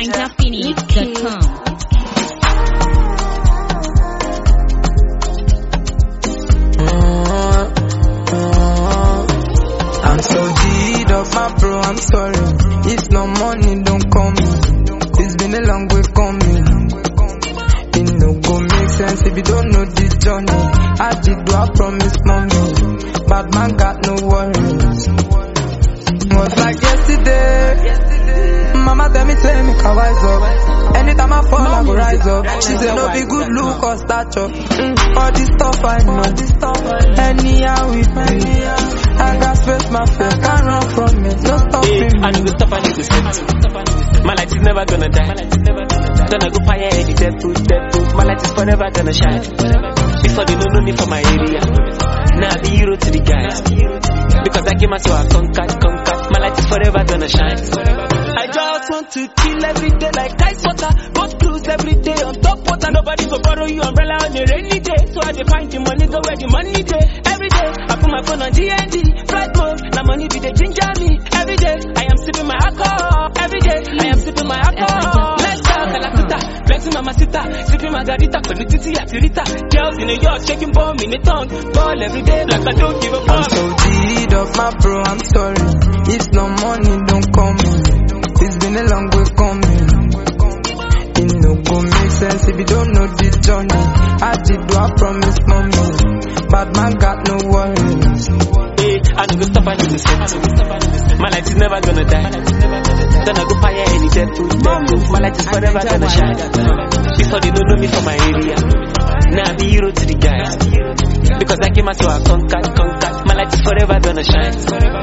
NinjaPhoenix.com. I'm so G'd up, my bro, I'm sorry. If no money, don't call me. It's been a long way coming. It no go make sense if you don't know this journey. I did do I promise, mommy. Bad man got no worries. Was like yesterday. Mama tell me, say me can wise up. Anytime I fall, I go rise up. She say no be good look or stature. All this stuff I know. Anyhow we play. I got space, my friend can't run from it. No stopping me. I need to stop, I need to stop. My light is never gonna die. Gonna go fire any dead food. My light is forever gonna shine. Before they don't know me from my area. Now I be hero to the guys. Because I came out so I conquered. My light is forever gonna shine. I just want to chill every day like ice water. Go cruise every day on top water. Nobody go borrow you umbrella on a rainy day. So I find the money, go where the money day. Every day I put my phone on DND. Flight mode, now money be the ginger me. Every day I am sipping my alcohol. Every day I am sipping my alcohol. Let's talk, Calacutta, flexing mama sita, sipping margarita, Konititi Atirita. Girls in New York shaking bomb in the tongue. Ball every day like I don't give a fuck. I'm so G'd up, my bro, I'm sorry. If no money, don't call me. It's been a long way coming. It no go make sense if you don't know this journey. I did do I promise, mommy. Bad man got no worries. I need to stop, I need to set. My light is never gonna die. Gonna go fire any dead food. My light is forever gonna shine. Before they don't know me from my area. Now I be hero to the guys. Because I came out so I conquered. My light is forever gonna shine.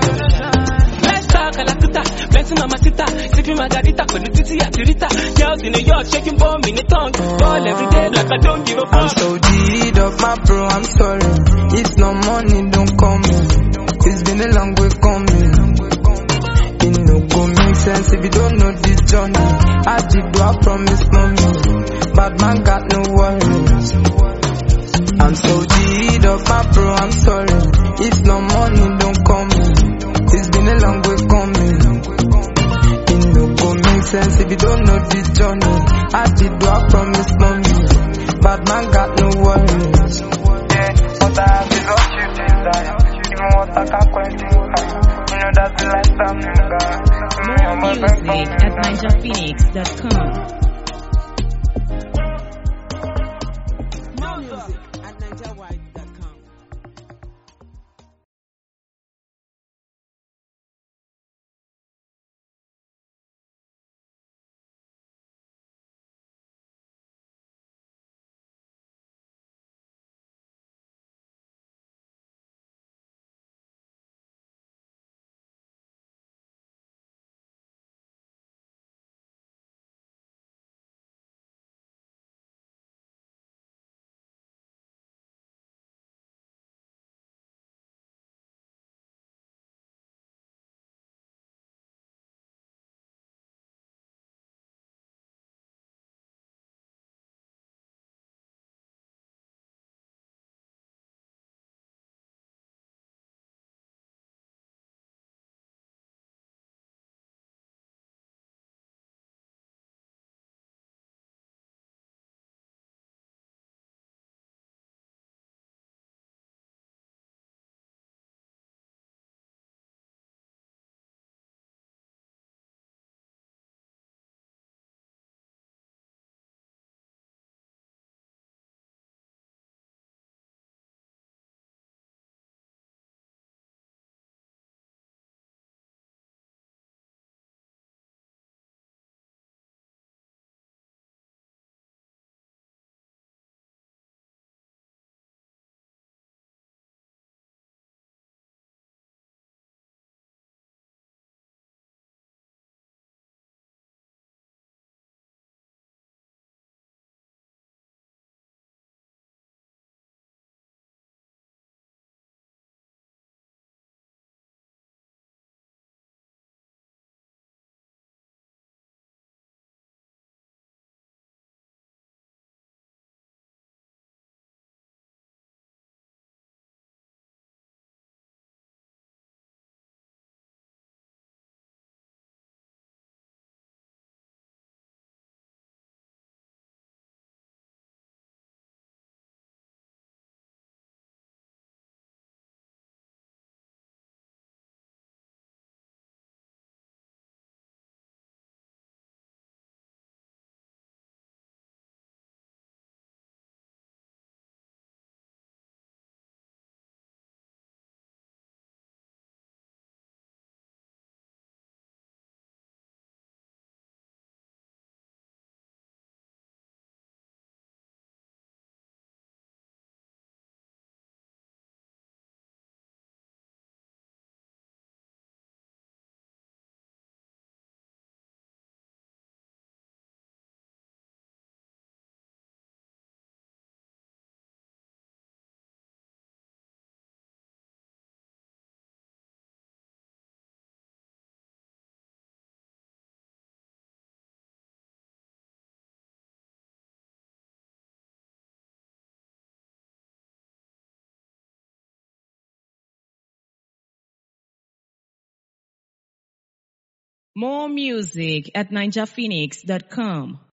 Let's talk, Calacutta, flexing mama sita, sipping margarita, Konititi Atirita. Girls in New York shaking bomb in the tongue. Ball every day like I don't give a fuck. I'm so G'd up, my bro, I'm sorry. If no money, don't call me. It's been a long way coming. It no go make sense if you don't know this journey. I did do I promise, mommy. Bad man got no worries. I'm so G'd up, my bro, I'm sorry. If no money, don't call me. It's been a long way coming. It no go make sense if you don't know this journey. I did do I promise, mommy. Bad man got no worries. Yeah, but I have is what you desire. Even what I can quench you. You know that's the lifestyle, nigga. More music at NinjaPhoenix.com. More music at ninjaphoenix.com.